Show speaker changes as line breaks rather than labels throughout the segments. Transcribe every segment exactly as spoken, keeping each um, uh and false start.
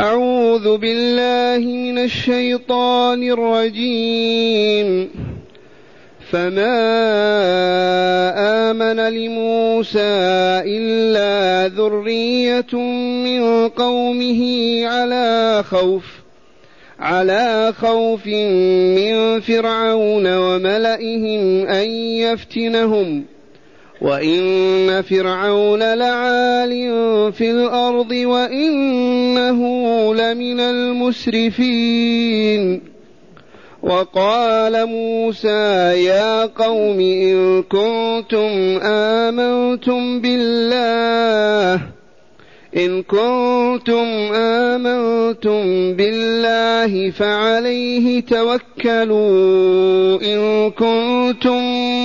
أعوذ بالله من الشيطان الرجيم. فما آمن لموسى إلا ذرية من قومه على خوف على خوف من فرعون وملئهم أن يفتنهم وإن فرعون لعال في الأرض وإنه لمن المسرفين. وقال موسى يا قوم إن كنتم آمنتم بالله إن كنتم آمنتم بالله فعليه توكلوا إن كنتم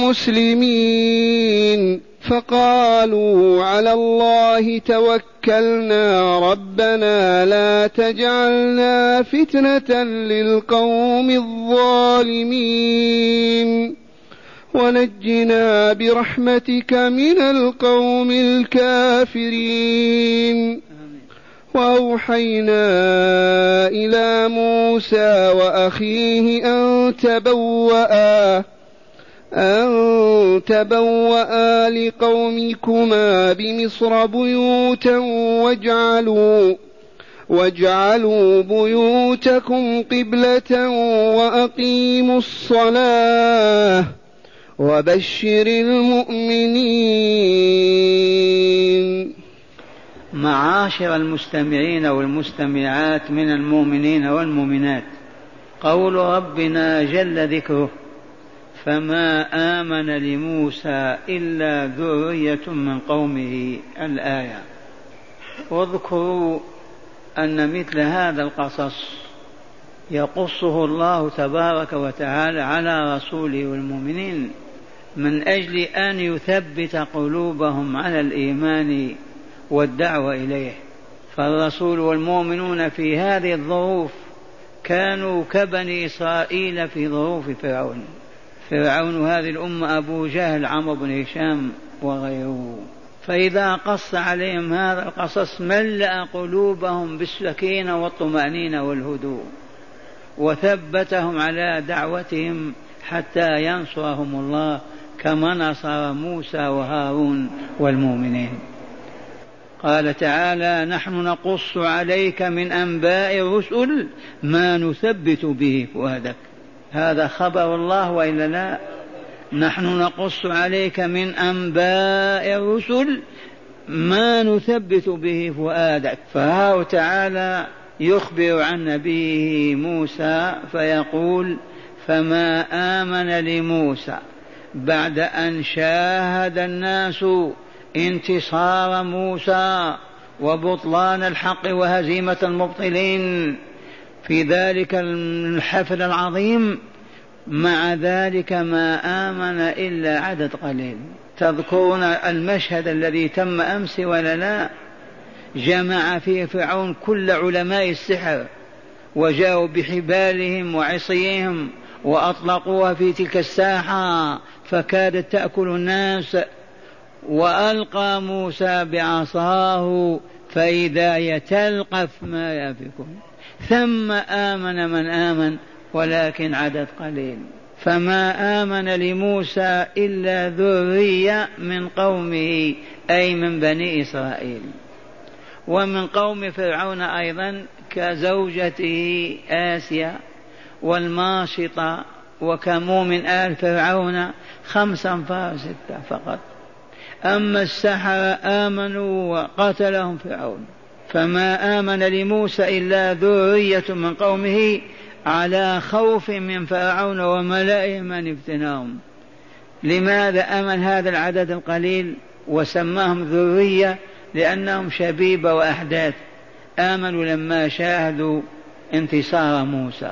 مسلمين. فقالوا على الله توكلنا ربنا لا تجعلنا فتنة للقوم الظالمين ونجنا برحمتك من القوم الكافرين. وأوحينا إلى موسى وأخيه أن تبوأ أن تبوأ لقومكما بمصر بيوتا واجعلوا واجعلوا بيوتكم قبلة وأقيموا الصلاة وبشر المؤمنين.
معاشر المستمعين والمستمعات من المؤمنين والمؤمنات، قول ربنا جل ذكره فما آمن لموسى إلا ذرية من قومه الآية. واذكروا أن مثل هذا القصص يقصه الله تبارك وتعالى على رسوله والمؤمنين من أجل أن يثبت قلوبهم على الإيمان والدعوة إليه. فالرسول والمؤمنون في هذه الظروف كانوا كبني إسرائيل في ظروف فرعون. فرعون هذه الأمة أبو جهل عمرو بن هشام وغيره. فإذا قص عليهم هذا القصص ملأ قلوبهم بالسكينة والطمأنينة والهدوء وثبتهم على دعوتهم حتى ينصرهم الله كما نصر موسى وهارون والمؤمنين. قال تعالى نحن نقص عليك من أنباء الرسل ما نثبت به فؤادك. هذا خبر الله وإلا لا؟ نحن نقص عليك من أنباء الرسل ما نثبت به فؤادك. فهو تعالى يخبر عن نبيه موسى فيقول فما آمن لموسى بعد أن شاهد الناس انتصار موسى وبطلان الحق وهزيمة المبطلين في ذلك الحفل العظيم، مع ذلك ما آمن إلا عدد قليل. تذكرون المشهد الذي تم أمس ولا لا؟ جمع فيه فرعون كل علماء السحر وجاءوا بحبالهم وعصيهم وأطلقوها في تلك الساحة فكادت تأكل الناس، وألقى موسى بعصاه فإذا هي تلقف ما يأفكون. ثم آمن من آمن ولكن عدد قليل. فما آمن لموسى إلا ذرية من قومه أي من بني إسرائيل، ومن قوم فرعون أيضا كزوجته آسيا والماشطة وكمو من آل فرعون خمسا فستة فقط. أما السحرة آمنوا وقتلهم فرعون. فما آمن لموسى إلا ذرية من قومه على خوف من فرعون وملئهم أن يفتنهم. لماذا آمن هذا العدد القليل وسماهم ذرية؟ لأنهم شبيبة وأحداث، آمنوا لما شاهدوا انتصار موسى.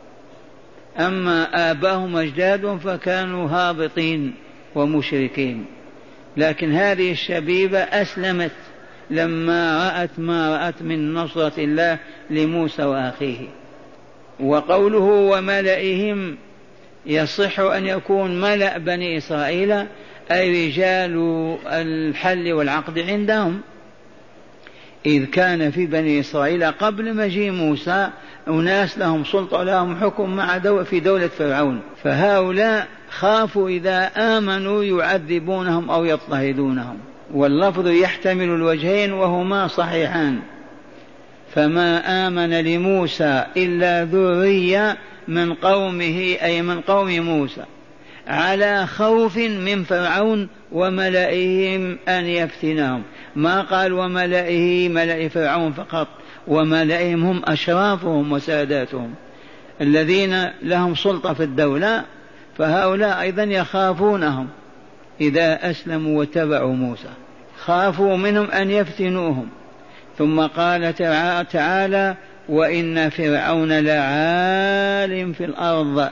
أما آباهم أجدادهم فكانوا هابطين ومشركين، لكن هذه الشبيبة أسلمت لما رأت ما رأت من نصرة الله لموسى وأخيه. وقوله وملئهم يصح أن يكون ملأ بني إسرائيل أي رجال الحل والعقد عندهم، إذ كان في بني إسرائيل قبل مجيء موسى أناس لهم سلطة لهم حكم مع دولة في دولة فرعون، فهؤلاء خافوا إذا آمنوا يعذبونهم أو يضطهدونهم، واللفظ يحتمل الوجهين وهما صحيحان. فما آمن لموسى إلا ذرية من قومه أي من قوم موسى على خوف من فرعون وملئهم أن يفتنهم. ما قال وملئه ملئ فرعون فقط، وملئهم هم أشرافهم وساداتهم الذين لهم سلطة في الدولة، فهؤلاء أيضا يخافونهم إذا أسلموا واتبعوا موسى، خافوا منهم أن يفتنوهم. ثم قال تعالى وإن فرعون لعال في الأرض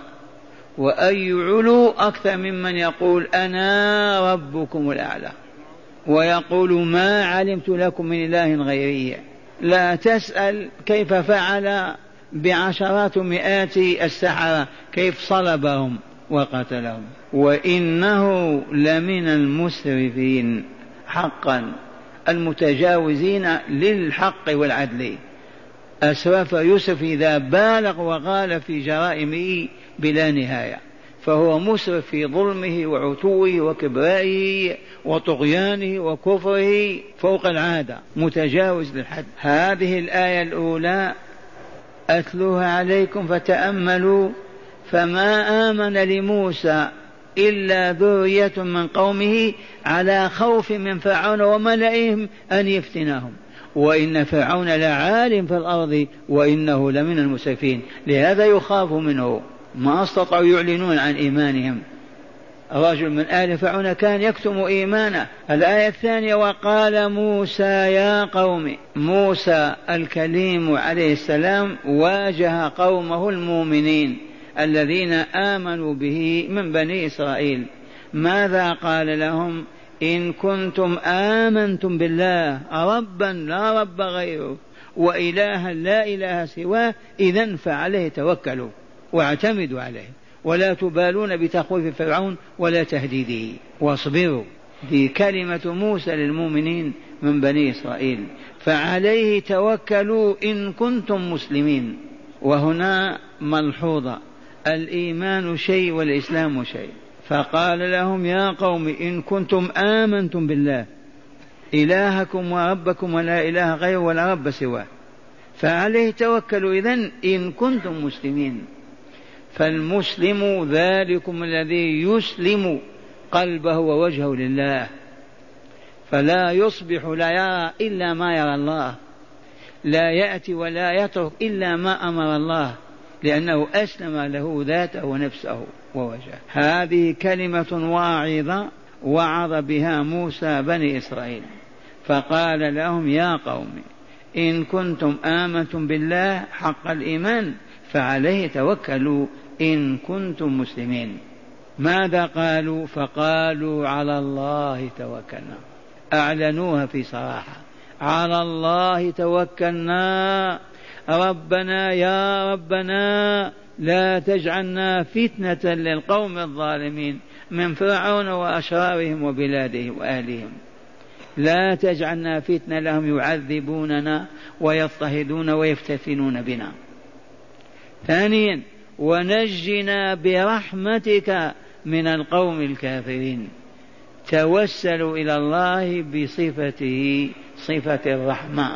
وأي علو أكثر ممن يقول أنا ربكم الأعلى ويقول ما علمت لكم من إله غيري. لا تسأل كيف فعل بعشرات مئات السحرة، كيف صلبهم وقتلهم. وإنه لمن المسرفين حقا المتجاوزين للحق والعدل. أسرف يوسف إذا بالغ وغال في جرائمه بلا نهاية، فهو مسرف في ظلمه وعتوه وكبرائه وطغيانه وكفره فوق العادة، متجاوز للحد. هذه الآية الأولى أتلوها عليكم فتأملوا. فما آمن لموسى إلا ذرية من قومه على خوف من فرعون وملئهم أن يفتنهم وإن فرعون لعال في الأرض وإنه لمن المسرفين. لهذا يخاف منه، ما استطاعوا يعلنون عن إيمانهم. رجل من آل فرعون كان يكتم إيمانه. الآية الثانية وقال موسى يا قوم. موسى الكليم عليه السلام واجه قومه المؤمنين الذين آمنوا به من بني إسرائيل. ماذا قال لهم؟ إن كنتم آمنتم بالله ربا لا رب غيره وإلها لا إله سواه إذن فعليه توكلوا واعتمدوا عليه ولا تبالون بتخويف فرعون ولا تهديده واصبروا. دي كلمة موسى للمؤمنين من بني إسرائيل، فعليه توكلوا إن كنتم مسلمين. وهنا ملحوظة، الإيمان شيء والإسلام شيء. فقال لهم يا قوم إن كنتم آمنتم بالله إلهكم وربكم ولا إله غيره ولا رب سواه فعليه توكلوا إذن إن كنتم مسلمين. فالمسلم ذلكم الذي يسلم قلبه ووجهه لله، فلا يصبح لا يرى إلا ما يرى الله، لا يأتي ولا يترك إلا ما أمر الله، لأنه أسلم له ذاته ونفسه ووجهه. هذه كلمة واعظة وعظ بها موسى بني إسرائيل. فقال لهم يا قوم إن كنتم آمنتم بالله حق الإيمان فعليه توكلوا إن كنتم مسلمين. ماذا قالوا؟ فقالوا على الله توكلنا، أعلنوها في صراحة، على الله توكلنا ربنا يا ربنا لا تجعلنا فتنة للقوم الظالمين من فرعون وأشرارهم وبلادهم وأهلهم، لا تجعلنا فتنة لهم يعذبوننا ويضطهدون ويفتتنون بنا. ثانيا ونجنا برحمتك من القوم الكافرين، توسلوا إلى الله بصفته صفة الرحمة.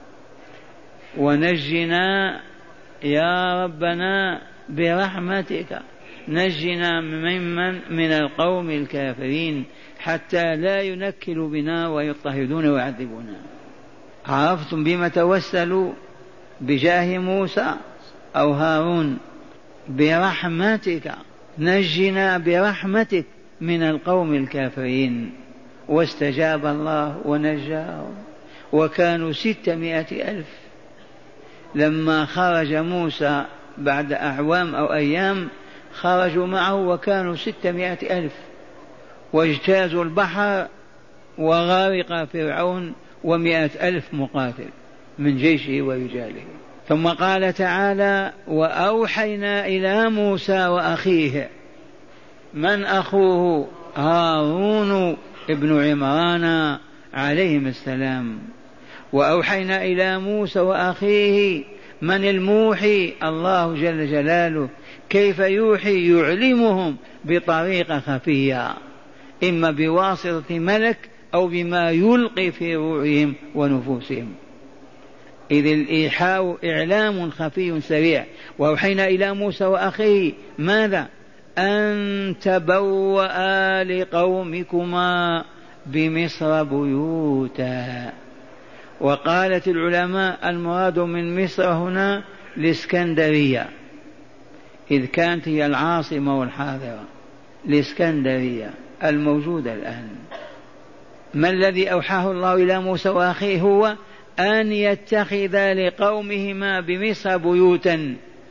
ونجنا يا ربنا برحمتك، نجنا ممن من القوم الكافرين حتى لا ينكلوا بنا ويضطهدون ويعذبونا. عرفتم بما توسلوا؟ بجاه موسى أو هارون. برحمتك، نجنا برحمتك من القوم الكافرين. واستجاب الله ونجاهم، وكانوا ستمائة ألف. لما خرج موسى بعد أعوام أو أيام خرجوا معه وكانوا ستمائة ألف، واجتازوا البحر وغارق فرعون ومائة ألف مقاتل من جيشه ورجاله. ثم قال تعالى وأوحينا إلى موسى وأخيه. من أخوه؟ هارون ابن عمران عليهم السلام. وأوحينا إلى موسى وأخيه. من الموحي؟ الله جل جلاله. كيف يوحي؟ يعلمهم بطريقة خفية، إما بواسطة ملك أو بما يلقي في روعهم ونفوسهم. إذ الإيحاء إعلام خفي سريع. وأوحينا إلى موسى وأخيه ماذا؟ أن تبوأ لقومكما بمصر بيوتا. وقالت العلماء المراد من مصر هنا الإسكندرية، إذ كانت هي العاصمة والحاضرة، الإسكندرية الموجودة الآن. ما الذي أوحاه الله إلى موسى وأخيه؟ هو أن يتخذ لقومهما بمصر بيوتا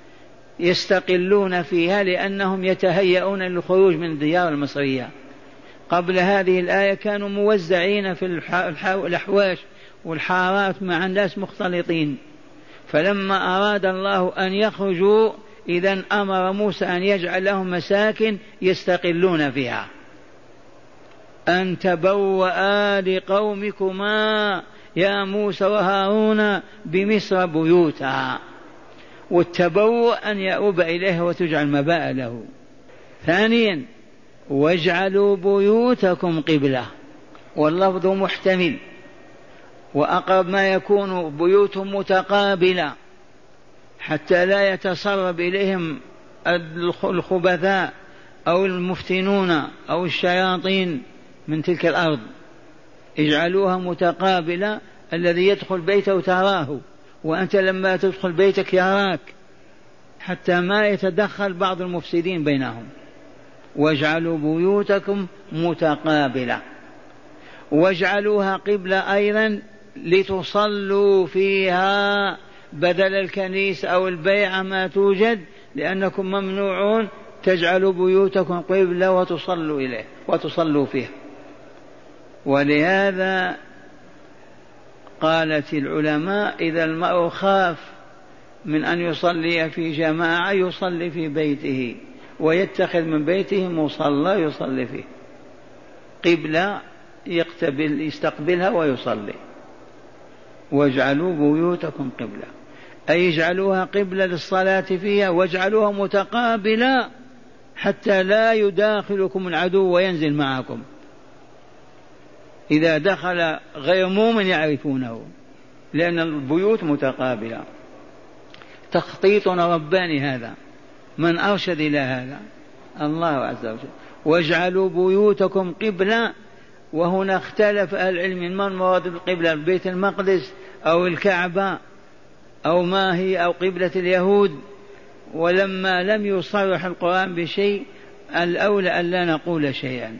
يستقلون فيها، لأنهم يتهيئون للخروج من الديار المصرية. قبل هذه الآية كانوا موزعين في الأحواش والحارات مع الناس مختلطين، فلما أراد الله أن يخرجوا إذن أمر موسى أن يجعل لهم مساكن يستقلون فيها. أن تبوأ لقومكما يا موسى وهارون بمصر بيوتا. والتبوء أن يؤوب إليه وتجعل مباء له. ثانيا واجعلوا بيوتكم قبلة، واللفظ محتمل، وأقرب ما يكون بيوتهم متقابلة حتى لا يتسرب إليهم الخبثاء أو المفتنون أو الشياطين من تلك الأرض. اجعلوها متقابلة، الذي يدخل بيته تراه، وأنت لما تدخل بيتك يراك، حتى ما يتدخل بعض المفسدين بينهم. واجعلوا بيوتكم متقابلة. واجعلوها قبلة أيضا لتصلوا فيها بدل الكنيسة أو البيعة ما توجد، لأنكم ممنوعون تجعلوا بيوتكم قبلة وتصلوا إليه وتصلوا فيها. ولهذا قالت العلماء إذا المرء خاف من أن يصلي في جماعة يصلي في بيته، ويتخذ من بيته مصلى يصلي فيه قبلة يقتبل يستقبلها ويصلي. واجعلوا بيوتكم قبلة، أي اجعلوها قبلة للصلاة فيها، واجعلوها متقابلة حتى لا يداخلكم العدو وينزل معكم. إذا دخل غير مؤمن يعرفونه، لأن البيوت متقابلة. تخطيط رباني هذا، من أرشد إلى هذا؟ الله عز وجل. واجعلوا بيوتكم قبلة. وهنا اختلف أهل العلم من مراد بالقبلة، بيت المقدس أو الكعبة أو ما هي، أو قبلة اليهود. ولما لم يصرح القرآن بشيء الأولى أن لا نقول شيئا.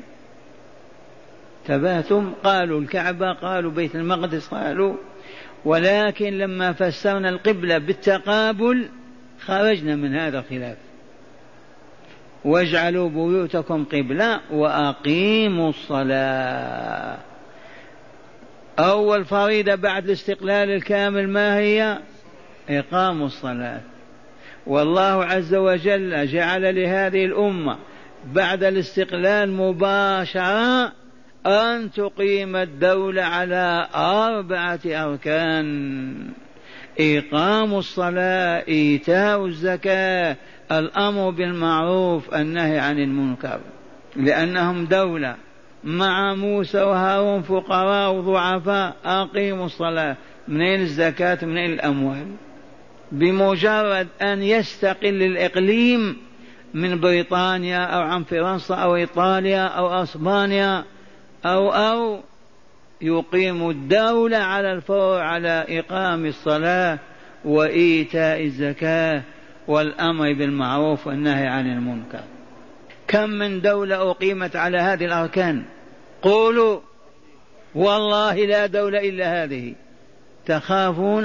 تبهتم، قالوا الكعبة، قالوا بيت المقدس، قالوا. ولكن لما فسرنا القبلة بالتقابل خرجنا من هذا الخلاف. واجعلوا بيوتكم قبلة وأقيموا الصلاة. أول فريضة بعد الاستقلال الكامل ما هي؟ إقام الصلاة. والله عز وجل جعل لهذه الأمة بعد الاستقلال مباشرة أن تقيم الدولة على أربعة أركان: إقام الصلاة، إيتاء الزكاة، الأمر بالمعروف، النهي عن المنكر. لأنهم دولة مع موسى وهارون فقراء وضعفاء. أقيموا الصلاة، منين الزكاة؟ منين الأموال؟ بمجرد أن يستقل الإقليم من بريطانيا أو عن فرنسا أو إيطاليا أو أسبانيا أو أو يقيم الدولة على الفور على إقام الصلاة وإيتاء الزكاة والأمر بالمعروف والنهي عن المنكر. كم من دولة أقيمت على هذه الأركان؟ قولوا والله لا دولة إلا هذه. تخافون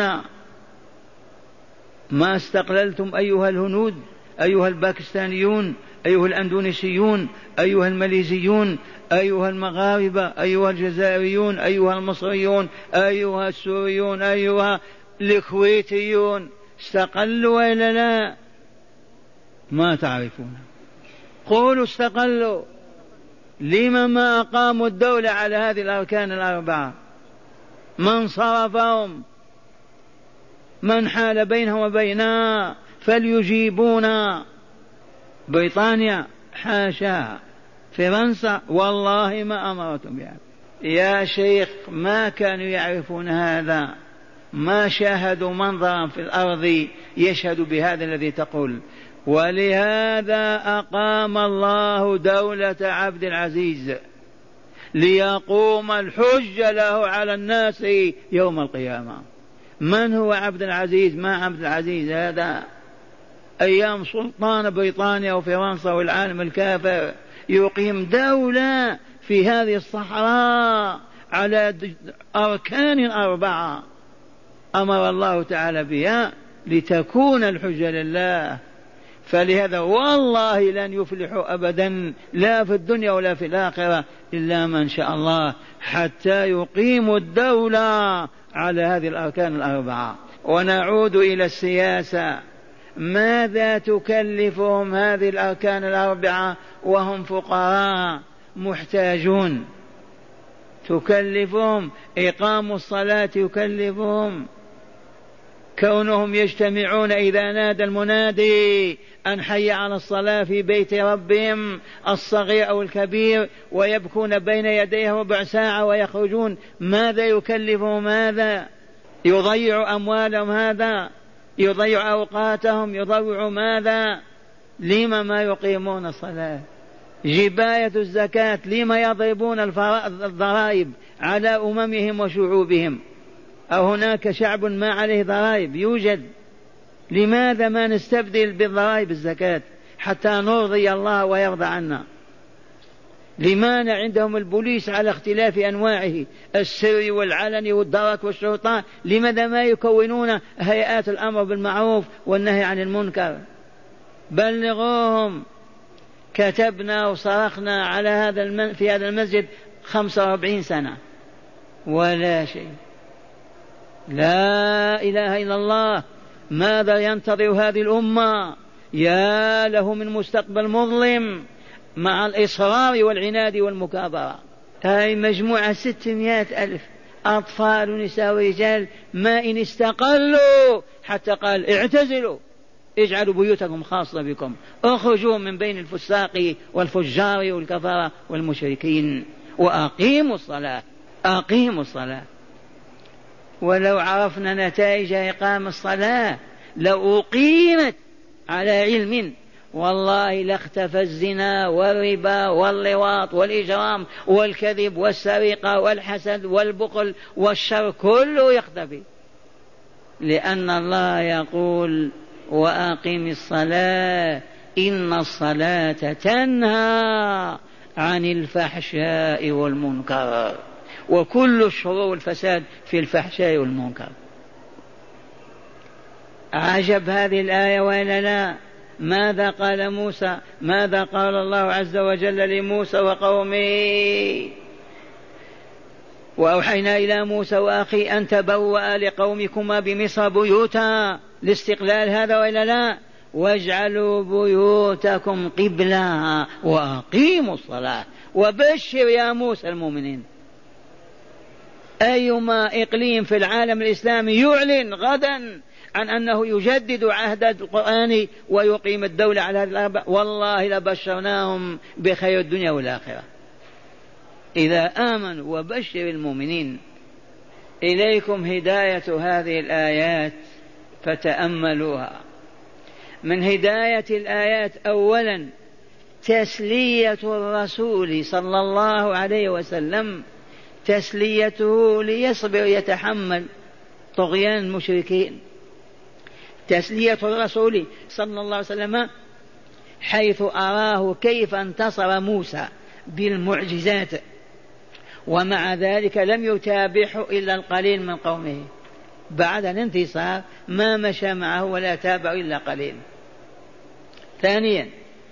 ما استقللتم أيها الهنود، أيها الباكستانيون، أيها الأندونيسيون، أيها الماليزيون، أيها المغاربة، أيها الجزائريون، أيها المصريون، أيها السوريون، أيها الكويتيون، استقلوا وإلا لا؟ ما تعرفون. قولوا استقلوا. لما ما أقاموا الدولة على هذه الأركان الأربعة؟ من صرفهم؟ من حال بينهم وبيننا؟ فليجيبونا. بريطانيا حاشا، فرنسا والله ما أمرتم بها. يا شيخ ما كانوا يعرفون هذا، ما شاهدوا منظرا في الأرض يشهد بهذا الذي تقول. ولهذا أقام الله دولة عبد العزيز ليقوم الحج له على الناس يوم القيامة. من هو عبد العزيز؟ ما عبد العزيز هذا أيام سلطان بريطانيا وفرنسا والعالم الكافر، يقيم دولة في هذه الصحراء على أركان أربعة أمر الله تعالى بها لتكون الحجة لله. فلهذا والله لن يفلحوا أبدا لا في الدنيا ولا في الآخرة إلا من شاء الله، حتى يقيموا الدولة على هذه الأركان الأربعة. ونعود إلى السياسة، ماذا تكلفهم هذه الأركان الأربعة وهم فقراء محتاجون؟ تكلفهم إقام الصلاة، يكلفهم كونهم يجتمعون إذا نادى المنادي أن حي على الصلاة في بيت ربهم الصغير أو الكبير، ويبكون بين يديه ربع ساعة ويخرجون. ماذا يكلفهم هذا؟ يضيع أموالهم هذا، يضيع أوقاتهم، يضيع ماذا؟ لما ما يقيمون الصلاة؟ جباية الزكاة، لما يضربون الضرائب على أممهم وشعوبهم؟ أو هناك شعب ما عليه ضرائب؟ يوجد. لماذا ما نستبدل بالضرائب الزكاة حتى نرضي الله ويرضى عنا؟ لماذا عندهم البوليس على اختلاف أنواعه، السري والعلني والدرك والشرطة؟ لماذا ما يكونون هيئات الأمر بالمعروف والنهي عن المنكر؟ بلغوهم. كتبنا وصرخنا على هذا الم... في هذا المسجد خمسة وأربعين سنة ولا شيء. لا إله إلا الله. ماذا ينتظر هذه الأمة؟ يا له من مستقبل مظلم مع الإصرار والعناد والمكابرة. هاي مجموعة ستمائة ألف، أطفال ونساء ورجال، ما إن استقلوا حتى قال اعتزلوا، اجعلوا بيوتكم خاصة بكم، اخرجوا من بين الفساق والفجار والكفرة والمشركين، وأقيموا الصلاة. أقيموا الصلاة. ولو عرفنا نتائج إقام الصلاة لو أقيمت على علم والله لاختفى الزنا والربا واللواط والإجرام والكذب والسرقة والحسد والبخل والشر كله يختفي، لأن الله يقول وأقم الصلاة إن الصلاة تنهى عن الفحشاء والمنكر. وكل الشرور والفساد في الفحشاء والمنكر. عجب هذه الآية وإلا لا؟ ماذا قال موسى؟ ماذا قال الله عز وجل لموسى وقومه؟ وأوحينا إلى موسى وأخي أن تبوأ لقومكما بمصر بيوتا، لاستقلال هذا وإلا لا؟ واجعلوا بيوتكم قبلة وأقيموا الصلاة. وبشر يا موسى المؤمنين. أيما إقليم في العالم الإسلامي يعلن غدا عن أنه يجدد عهد القرآن ويقيم الدولة على هذه الأربع، والله لبشرناهم بخير الدنيا والآخرة إذا آمنوا. وبشر المؤمنين. إليكم هداية هذه الآيات فتأملوها. من هداية الآيات أولا تسلية الرسول صلى الله عليه وسلم، تسليته ليصبر يتحمل طغيان المشركين. تسلية الرسول صلى الله عليه وسلم حيث أراه كيف انتصر موسى بالمعجزات، ومع ذلك لم يتابعه إلا القليل من قومه. بعد الانتصار ما مشى معه ولا تابع إلا قليل. ثانيا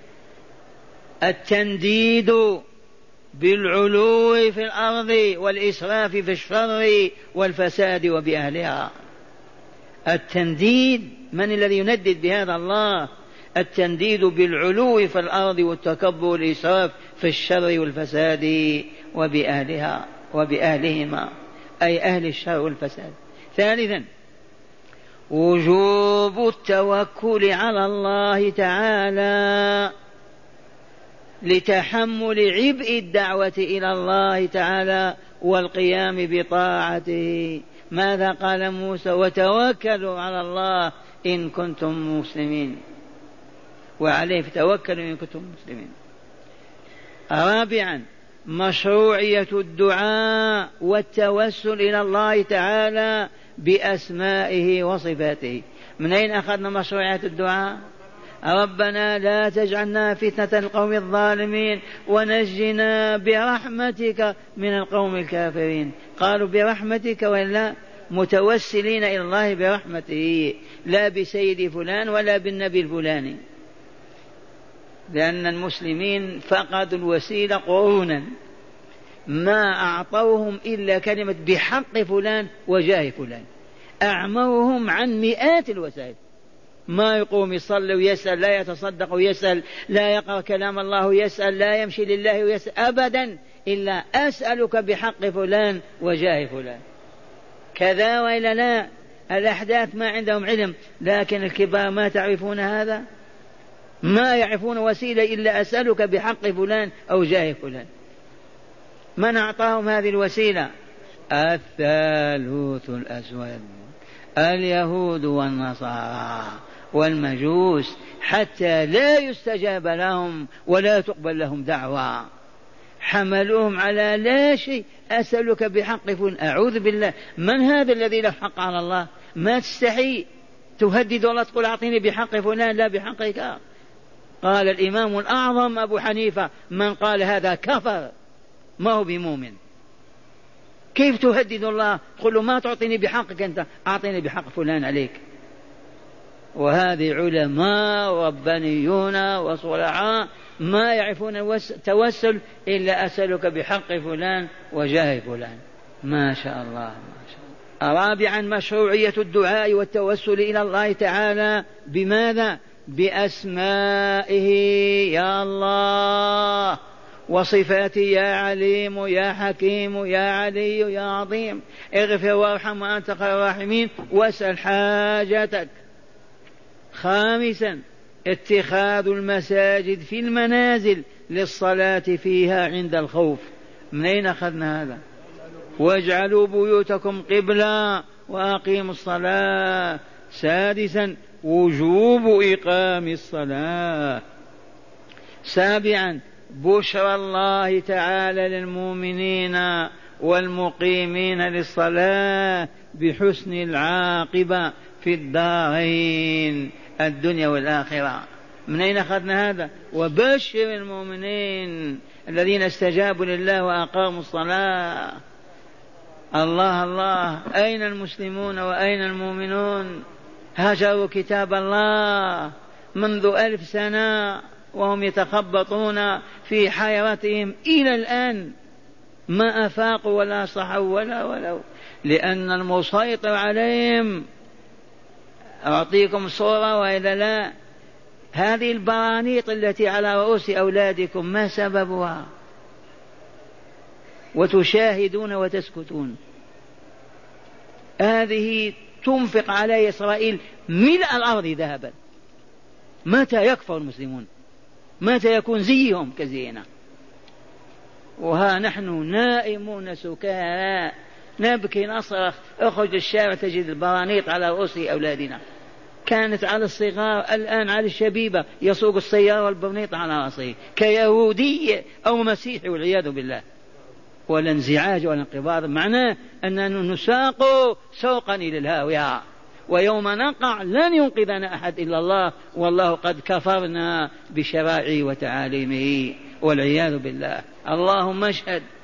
التنديد بالعلو في الأرض والإسراف في الشر والفساد وبأهلها. التنديد، من الذي يندد بهذا؟ الله. التنديد بالعلو في الأرض والتكبر والإسراف في الشر والفساد وبأهلها وبأهلهما. أي أهل الشر والفساد. ثالثا وجوب التوكل على الله تعالى لتحمل عبء الدعوة إلى الله تعالى والقيام بطاعته. ماذا قال موسى؟ وتوكلوا على الله إن كنتم مسلمين، وعليه فتوكلوا إن كنتم مسلمين. رابعا مشروعية الدعاء والتوسل إلى الله تعالى بأسمائه وصفاته. من أين أخذنا مشروعية الدعاء؟ ربنا لا تجعلنا فتنة القوم الظالمين ونجنا برحمتك من القوم الكافرين. قالوا برحمتك ولا متوسلين إلى الله برحمته، لا بسيد فلان ولا بالنبي الفلاني، لأن المسلمين فقدوا الوسيلة قرونا ما أعطوهم إلا كلمة بحق فلان وجاه فلان، أعموهم عن مئات الوسائل. ما يقوم يصلي ويسأل، لا يتصدق ويسأل، لا يقرأ كلام الله ويسأل، لا يمشي لله ويسأل أبدا إلا أسألك بحق فلان وجاه فلان. كذا وإلا لا؟ الأحداث ما عندهم علم، لكن الكبار ما تعرفون هذا، ما يعرفون وسيلة إلا أسألك بحق فلان أو جاه فلان. من أعطاهم هذه الوسيلة؟ الثالوث الأسود، اليهود والنصارى والمجوس، حتى لا يستجاب لهم ولا تقبل لهم دعوة. حملوهم على لا شيء. أسألك بحق فلان، أعوذ بالله، من هذا الذي له حق على الله؟ ما تستحي تهدد الله تقول أعطيني بحق فلان لا بحقك. قال الإمام الأعظم أبو حنيفة من قال هذا كفر، ما هو بمؤمن. كيف تهدد الله تقول له ما تعطيني بحقك أنت، أعطيني بحق فلان عليك؟ وهذه علماء ربانيون وصلعاء ما يعرفون التوسل إلا أسألك بحق فلان وجاه فلان. ما شاء الله ما شاء الله. رابعا مشروعية الدعاء والتوسل إلى الله تعالى بماذا؟ بأسمائه يا الله وصفاته يا عليم يا حكيم يا علي يا عظيم، اغفر وارحم وأنت خير الراحمين واسأل حاجتك. خامسا اتخاذ المساجد في المنازل للصلاة فيها عند الخوف. من أين أخذنا هذا؟ واجعلوا بيوتكم قبلا وأقيموا الصلاة. سادسا وجوب إقام الصلاة. سابعا بشرى الله تعالى للمؤمنين والمقيمين للصلاة بحسن العاقبة في الدارين الدنيا والآخرة. من أين أخذنا هذا؟ وبشر المؤمنين الذين استجابوا لله وأقاموا الصلاة. الله الله، أين المسلمون وأين المؤمنون؟ هجروا كتاب الله منذ ألف سنة وهم يتخبطون في حيرتهم إلى الآن، ما أفاقوا ولا صحوا ولا ولو، لأن المسيطر عليهم. أعطيكم صورة وإذا لا، هذه البرانيط التي على رؤوس أولادكم ما سببها؟ وتشاهدون وتسكتون. هذه تنفق على إسرائيل ملء الأرض ذهبا. متى يكفر المسلمون؟ متى يكون زيهم كزينا؟ وها نحن نائمون سكارى نبكي نصرخ. اخرج الشارع تجد البرانيط على رؤوس أولادنا. كانت على الصغار، الآن على الشبيبة يسوق السيارة والبرنيط على رأسه كيهودي أو مسيحي والعياذ بالله. ولا انزعاج ولا انقباض، معناه أننا نساق سوقا إلى الهاوية، ويوم نقع لن ينقذنا أحد إلا الله، والله قد كفرنا بشرائعه وتعاليمه والعياذ بالله. اللهم اشهد.